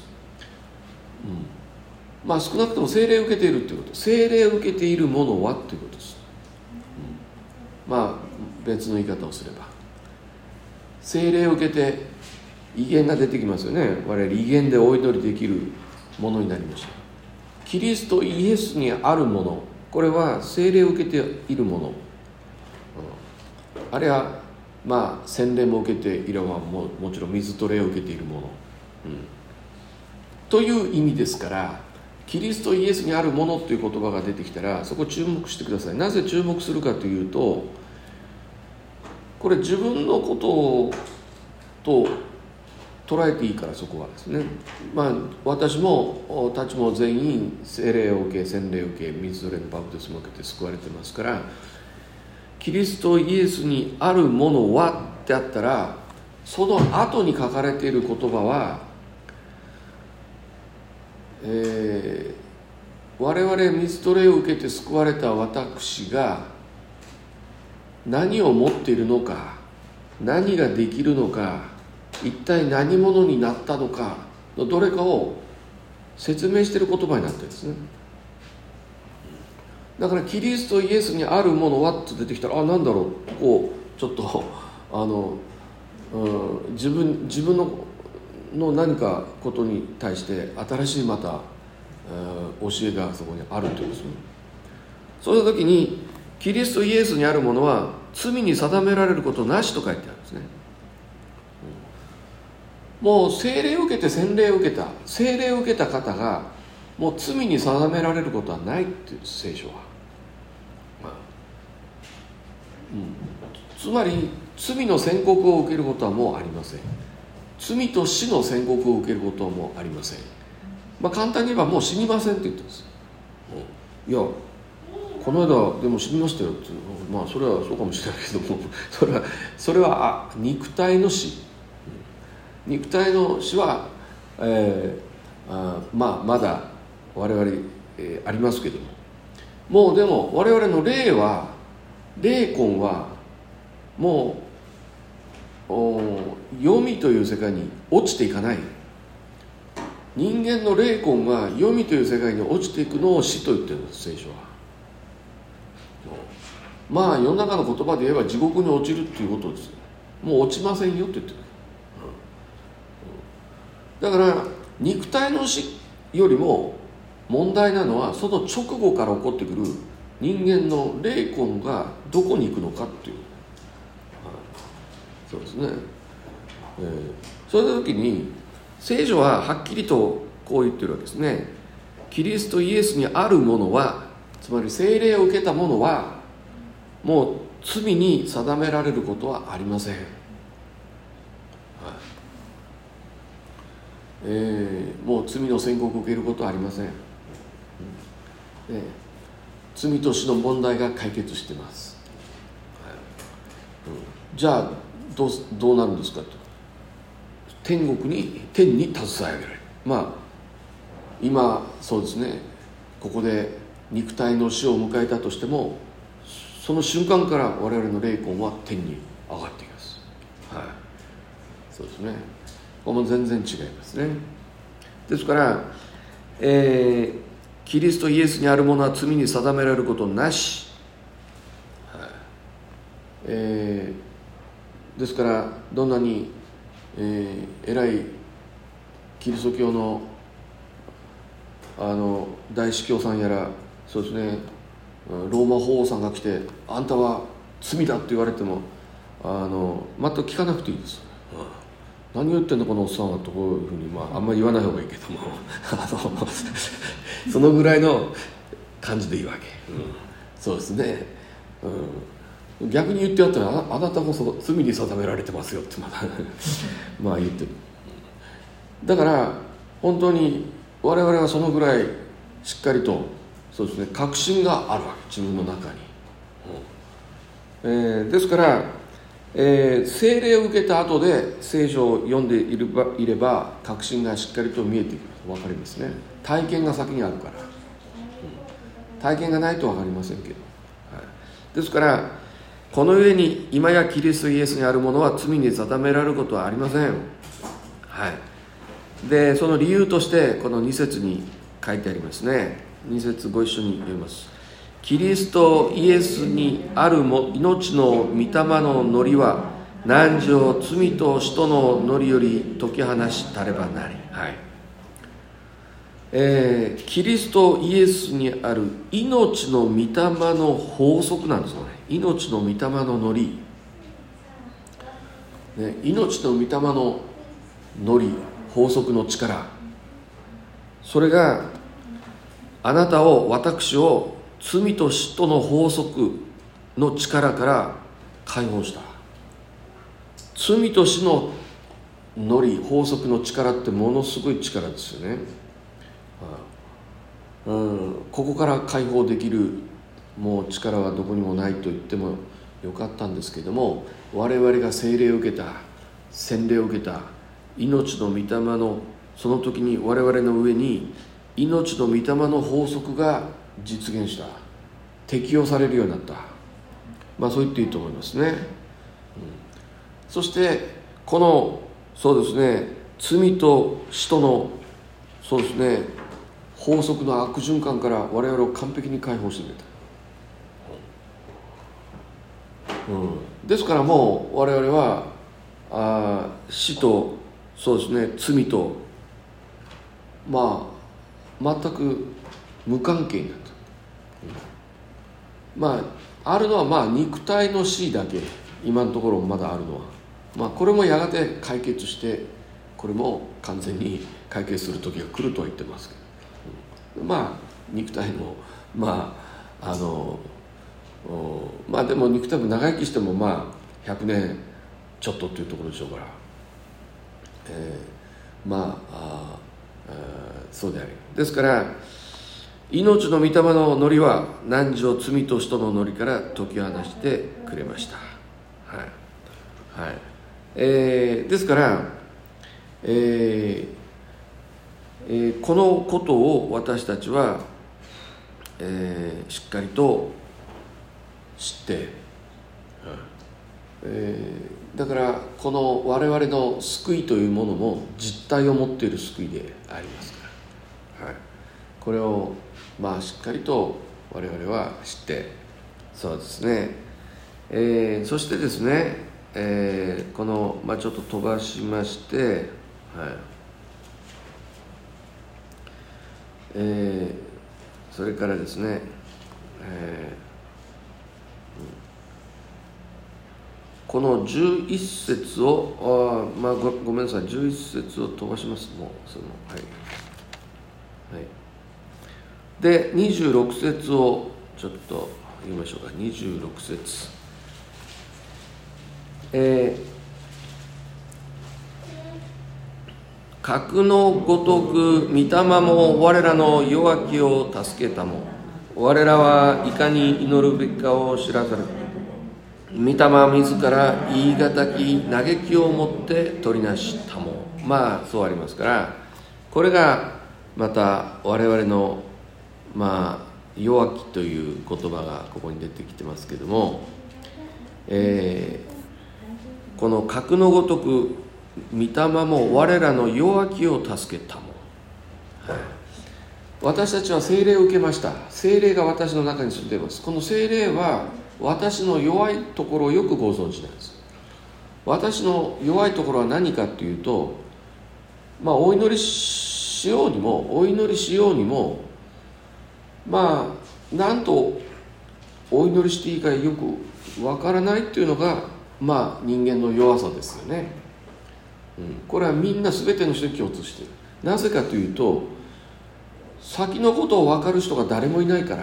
少なくとも聖霊を受けているということ、聖霊を受けているものはということです。 別の言い方をすれば、聖霊を受けて威厳が出てきますよね。我々威厳でお祈りできるものになりました。キリストイエスにあるもの、これは聖霊を受けているもの、あれは洗礼も受けていれば もちろん水と霊を受けているもの、という意味ですから、キリストイエスにあるものという言葉が出てきたら、そこ注目してください。なぜ注目するかというと、これ自分のことと捉えていいから、そこはですね、私もたちも全員聖霊を受け、洗礼を受け、水と霊のバプテスマを受けて救われてますから、キリストイエスにあるものはってあったら、その後に書かれている言葉は、我々水と霊を受けて救われた私が何を持っているのか、何ができるのか、一体何者になったのかのどれかを説明している言葉になってるんですね。だからキリストイエスにあるものはと出てきたら、なんだろう、こうちょっと自分の何かことに対して新しいまた教えがそこにあるというんですね。そういう時にキリストイエスにあるものは罪に定められることなしと書いてあるんですね。もう聖霊を受けて洗礼を受けた、聖霊を受けた方がもう罪に定められることはないっていう聖書は、つまり罪の宣告を受けることはもうありません。罪と死の宣告を受けることはもうありません。簡単に言えばもう死にませんって言ってるんです。いやこの間でも死にましたよって、それはそうかもしれないけども、それは肉体の死、肉体の死は、まだ我々、ありますけども、でも我々の霊魂はもう黄泉という世界に落ちていかない。人間の霊魂が黄泉という世界に落ちていくのを死と言ってるんです、聖書は。世の中の言葉で言えば地獄に落ちるっていうことです。もう落ちませんよって言ってる。だから肉体の死よりも問題なのは、その直後から起こってくる人間の霊魂がどこに行くのかっていう、そうですね。そういう時に聖書ははっきりとこう言ってるわけですね。キリストイエスにあるものは、つまり聖霊を受けたものはもう罪に定められることはありません。もう罪の宣告を受けることはありません。罪と死の問題が解決しています。じゃあどうなるんですかと。天に携え上げられる。今そうですね、ここで肉体の死を迎えたとしても、その瞬間から我々の霊魂は天に上がっています。そうですね。これも全然違いますね。ですから、キリストイエスにあるものは罪に定められることなし、ですからどんなに、偉いキリスト教の大司教さんやら、そうですね、ローマ法王さんが来てあんたは罪だって言われても全く聞かなくていいです。何言ってんのこのおっさんはとこういうふうに、あんまり言わない方がいいけどもそのぐらいの感じでいいわけ、そうですね、逆に言ってやったら、あなたこそ罪に定められてますよって言ってる。だから本当に我々はそのぐらいしっかりと、そうですね、確信があるわけ、自分の中に、ですから聖霊を受けた後で聖書を読んでいれば確信がしっかりと見えてくる。分かりますね。体験が先にあるから、体験がないと分かりませんけど、ですからこの上に今やキリストイエスにあるものは罪に定められることはありません。でその理由としてこの2節に書いてありますね。2節ご一緒に読みます。 キリストイエスにある命の御霊ののりは何条罪と使徒ののりより解き放したればなり、キリストイエスにある命の御霊の法則なんですよね。命の御霊ののり、命の御霊ののり、法則の力、それがあなたを、私を罪と死との法則の力から解放した。罪と死ののり、法則の力ってものすごい力ですよね。ここから解放できるもう力はどこにもないと言ってもよかったんですけども、我々が聖霊を受けた、洗礼を受けた命の御霊のその時に我々の上に命の御霊の法則が実現した、適用されるようになった、そう言っていいと思いますね。そしてこのそうですね、罪と死とのそうですね、法則の悪循環から我々を完璧に解放してくれた。ですからもう我々は死とそうですね、罪と全く無関係になった。あるのは肉体の死だけ今のところまだあるのは、これもやがて解決して、これも完全に解決する時が来るとは言ってますけど、肉体もでも肉体も長生きしても100年ちょっとっていうところでしょうから、そうであり、ですから命の御霊ののりは何条罪と死とののりから解き放してくれました。ですから、このことを私たちは、しっかりと知って、だからこの我々の救いというものも実体を持っている救いでありますから、これをしっかりと我々は知って、そうですね、そしてですね、この、ちょっと飛ばしまして、それからですね、この11節をごめんなさい、11節を飛ばします。もうで26節をちょっと読みましょうか。26節、核のごとく御霊も我らの弱きを助けたも、我らはいかに祈るべきかを知らされる。御霊自ら言い難き嘆きをもって取りなしたも、そうありますから、これがまた我々の弱きという言葉がここに出てきてますけども、この核のごとく御霊も我らの弱きを助けたも、私たちは聖霊を受けました。聖霊が私の中に住んでいます。この聖霊は私の弱いところをよくご存知なんです。私の弱いところは何かというと、お祈りしようにもなんとお祈りしていいかよくわからないっていうのが人間の弱さですよね。これはみんな全ての人に共通している。なぜかというと、先のことを分かる人が誰もいないから。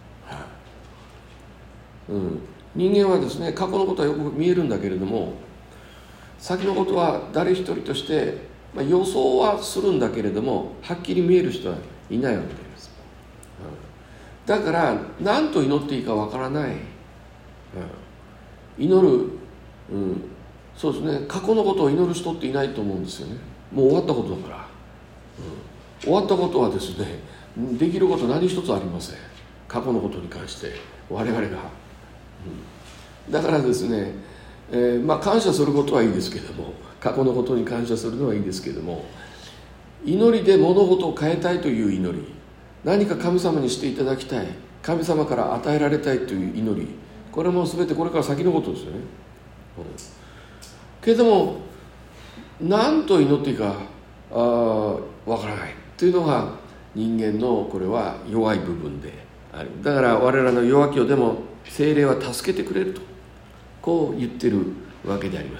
人間はですね、過去のことはよく見えるんだけれども、先のことは誰一人として、予想はするんだけれども、はっきり見える人はいないわけです。だから何と祈っていいかわからない、祈る、そうですね、過去のことを祈る人っていないと思うんですよね。もう終わったことだから、終わったことはですね、できること何一つありません。過去のことに関して我々が、だからですね、感謝することはいいですけども、過去のことに感謝するのはいいですけども、祈りで物事を変えたいという祈り、何か神様にしていただきたい、 神様から与えられたいという祈り、これも全てこれから先のことですよね。けれども何と祈っていいかわからないというのが人間のこれは弱い部分である。だから我らの弱きをでも聖霊は助けてくれると、こう言ってるわけであります。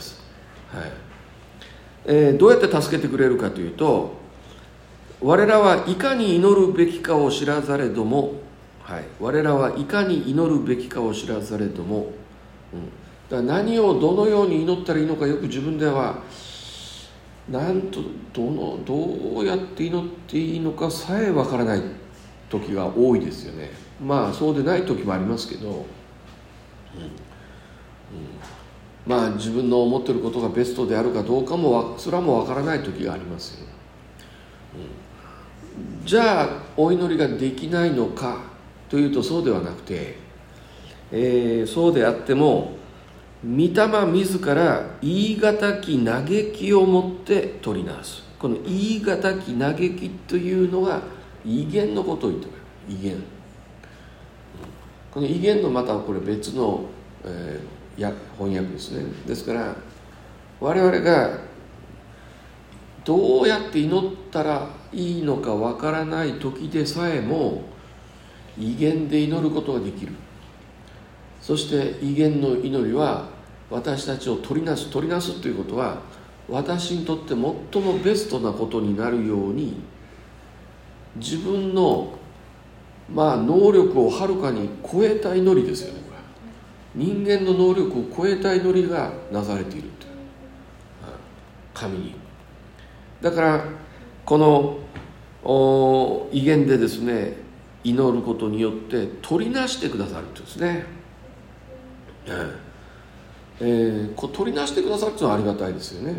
どうやって助けてくれるかというと、我らはいかに祈るべきかを知らざれども、我らはいかに祈るべきかを知らざれども、だから何をどのように祈ったらいいのかよく自分ではどうやって祈っていいのかさえわからない時が多いですよね。まあそうでない時もありますけど、まあ自分の思っていることがベストであるかどうかもそれはもうわからない時がありますよ。じゃあお祈りができないのかというとそうではなくて、そうであっても御霊自ら言い難き嘆きをもって取りなす。この言い難き嘆きというのが異言のことを言っている。異言、この異言のまたこれ別の、翻訳ですね。ですから我々がどうやって祈ったらいいのかわからない時でさえも異言で祈ることができる。そして異言の祈りは私たちを取りなすということは、私にとって最もベストなことになるように自分の能力をはるかに超えた祈りですよね。これ人間の能力を超えた祈りがなされているという、神に。だからこの異言でですね祈ることによって取りなしてくださるとですね、取りなしてくださるというのはありがたいですよね。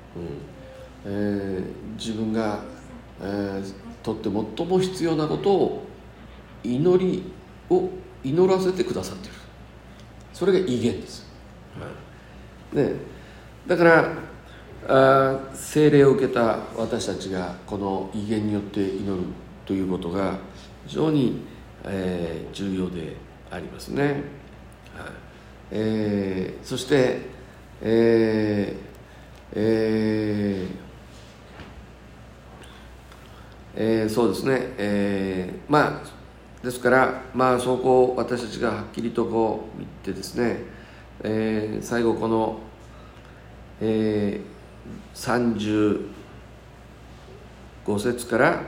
自分が、とって最も必要なことを祈らせてくださっている。それが異言です。だから聖霊を受けた私たちがこの異言によって祈るということが非常に、重要でありますね。そして、そうですね、ですからそこを私たちがはっきりとこう見てですね、最後この、35節から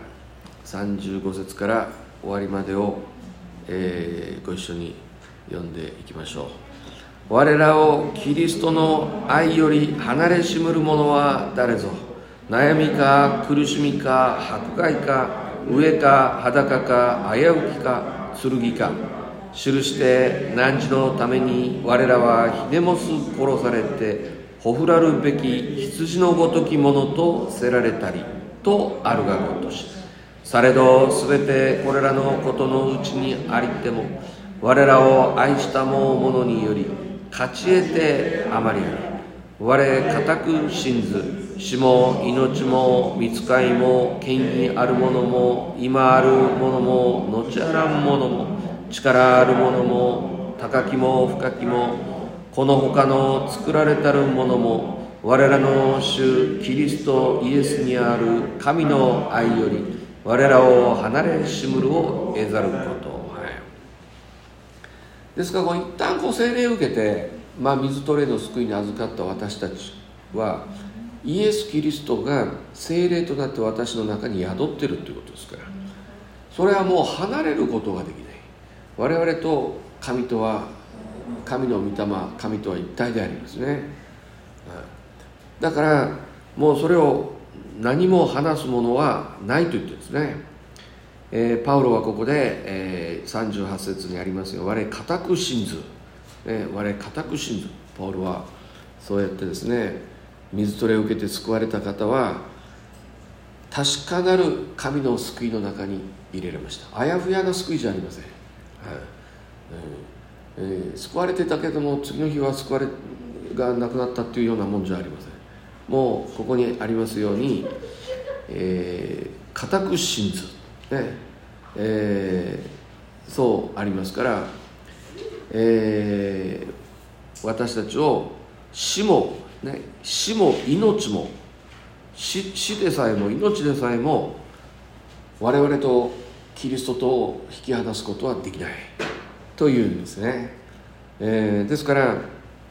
終わりまでを、ご一緒に読んでいきましょう。我らをキリストの愛より離れしむる者は誰ぞ。悩みか苦しみか迫害か飢えか裸か危うきか剣か、記して汝のために我らはひでもす殺されてほふらるべき羊のごときものとせられたりとあるがごとし、されどすべてこれらのことのうちにありても我らを愛したものにより勝ち得てあまりあり、我固く信ず死も命も御使いも権威あるものも今あるものも後あらんものも力あるものも高きも深きもこの他の作られたるものも我らの主キリストイエスにある神の愛より我らを離れしむるを得ざること。ですから一旦聖霊を受けて、水と霊の救いに預かった私たちはイエス・キリストが聖霊となって私の中に宿っているということですから、それはもう離れることができない。我々と神とは、神の御霊、神とは一体でありますね。だからもうそれを何も話すものはないと言ってですね、パウロはここで、38節にありますよ、我固く信ず、我固く信ず。パウロはそうやってですね、水と霊を受けて救われた方は確かなる神の救いの中に入れられました。あやふやな救いじゃありません。救われてたけども次の日は救われがなくなったというようなもんじゃありません。もうここにありますように、固く信ず、 そうありますから、私たちを死も命も死でさえも命でさえも我々とキリストとを引き離すことはできないというんですね。ですから、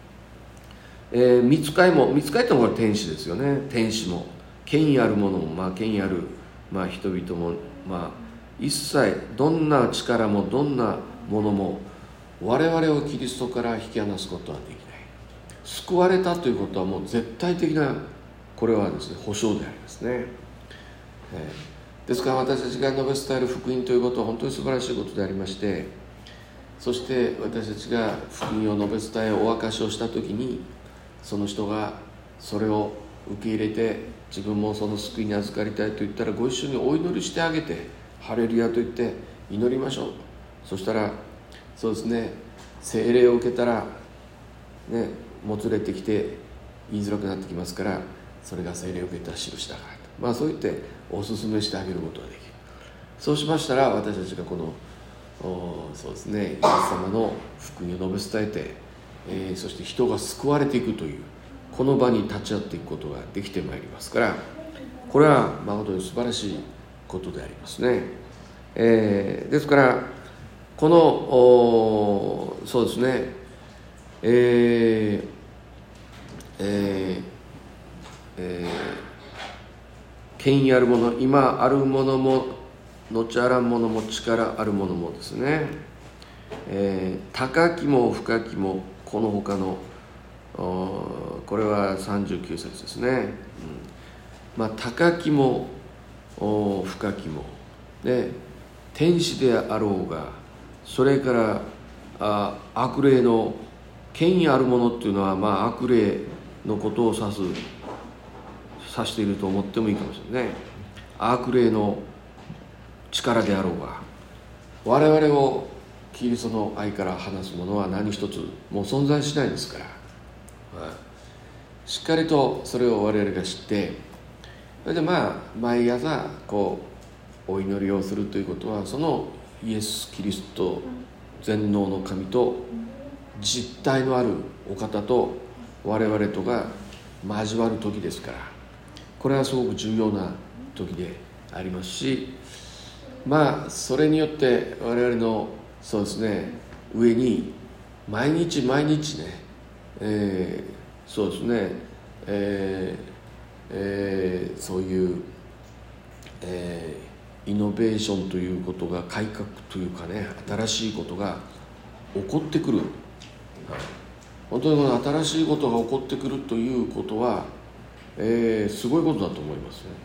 御使いってのは天使ですよね。天使も権威あるものも、権威ある、人々も、一切どんな力もどんなものも我々をキリストから引き離すことはできない。救われたということはもう絶対的な、これはですね、保証でありますね。ですから私たちが述べ伝える福音ということは本当に素晴らしいことでありまして、そして私たちが福音を述べ伝えお証しをしたときに、その人がそれを受け入れて自分もその救いに預かりたいと言ったら、ご一緒にお祈りしてあげて、ハレルヤと言って祈りましょう。そしたらそうですね、聖霊を受けたらね、もつれてきて言いづらくなってきますから、それが聖霊を受けた印だからと、そう言ってお勧めしてあげることができる。そうしましたら、私たちがこのそうですね、イエス様の福音を述べ伝えて、そして人が救われていくというこの場に立ち会っていくことができてまいりますから、これは誠に素晴らしいことでありますね。ですからこのそうですね、権威あるもの、今あるものも後あらんものも力あるものもですね、高きも深きもこの他のこれは39節ですね。高きも深きもで、天使であろうが、それから悪霊の権威あるものっていうのは、悪霊のことを指していると思ってもいいかもしれないね。悪霊の力であろうが、我々をキリストの愛から離すものは何一つもう存在しないですから、しっかりとそれを我々が知って、それで毎朝お祈りをするということは、そのイエス・キリスト全能の神と実体のあるお方と我々とが交わる時ですから、これはすごく重要な時でありますし、それによって我々のそうですね、上に毎日ね、そうですね、そういう、イノベーションということが、改革というかね、新しいことが起こってくる。本当にこの新しいことが起こってくるということは、すごいことだと思いますね。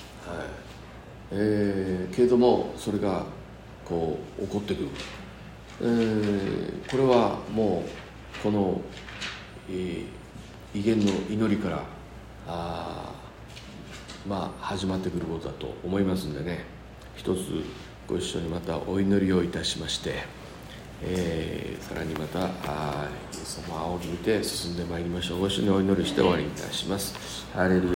けれどもそれが起こってくる、これはもうこの、威厳の祈りから始まってくることだと思いますんでね、一つご一緒にまたお祈りをいたしまして、さらにまたイエス様を仰ぎ見て進んでまいりましょう。ご一緒にお祈りして終わりにいたします。ハレルヤ。